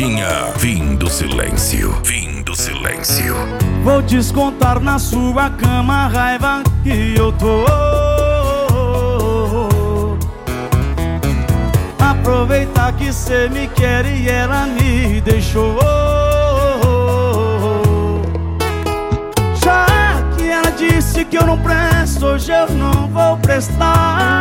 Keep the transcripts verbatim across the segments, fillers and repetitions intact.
Vinha, fim do silêncio, fim do silêncio. Vou descontar na sua cama a raiva que eu tô. Aproveitar que cê me quer e ela me deixou. Já que ela disse que eu não presto, hoje eu não vou prestar.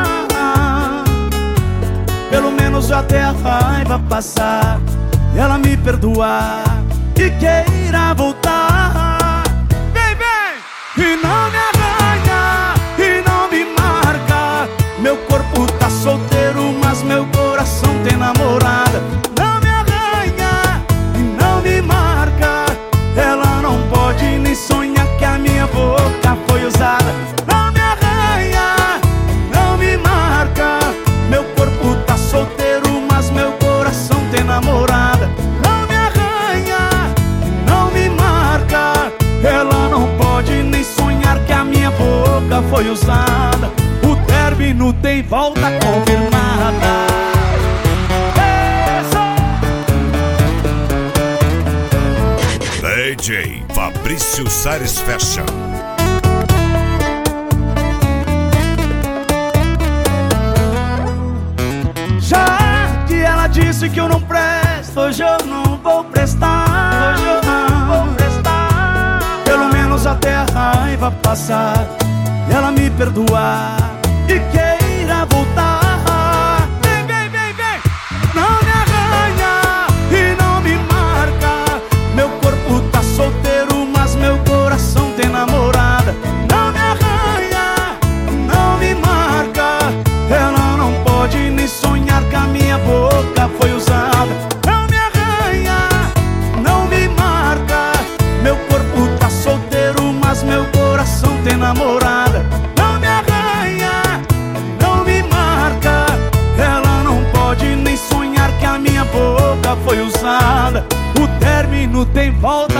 Pelo menos até a raiva passar, ela me perdoar e queira voltar. Vem, vem! E não me arranha, e não me marca. Meu corpo tá solteiro, mas meu coração tem namorada. Não me arranha, e não me marca. Ela não pode nem sonhar que a minha boca foi usada. Não me arranha, não me marca. Meu corpo tá solteiro, mas meu coração tem namorada. Não me arranha, não me marca. Ela não pode nem sonhar que a minha boca foi usada. O término tem volta confirmada. D J Fabrício Satisfaction. Já que ela disse que eu não presto, hoje eu não vou prestar. Hoje eu não vou prestar. Pelo menos até a raiva passar, ela me perdoar e queira voltar. Vem, vem, vem, vem! Não me arranha e não me marca. Meu corpo tá solteiro, mas meu coração tem namorada. Não me arranha, não me marca. Ela não pode nem sonhar que a minha boca foi usada. Não me arranha, não me marca. Meu corpo tá solteiro, mas meu coração tem namorada. Não me arranha, não me marca. Ela não pode nem sonhar que a minha boca foi usada. O término tem volta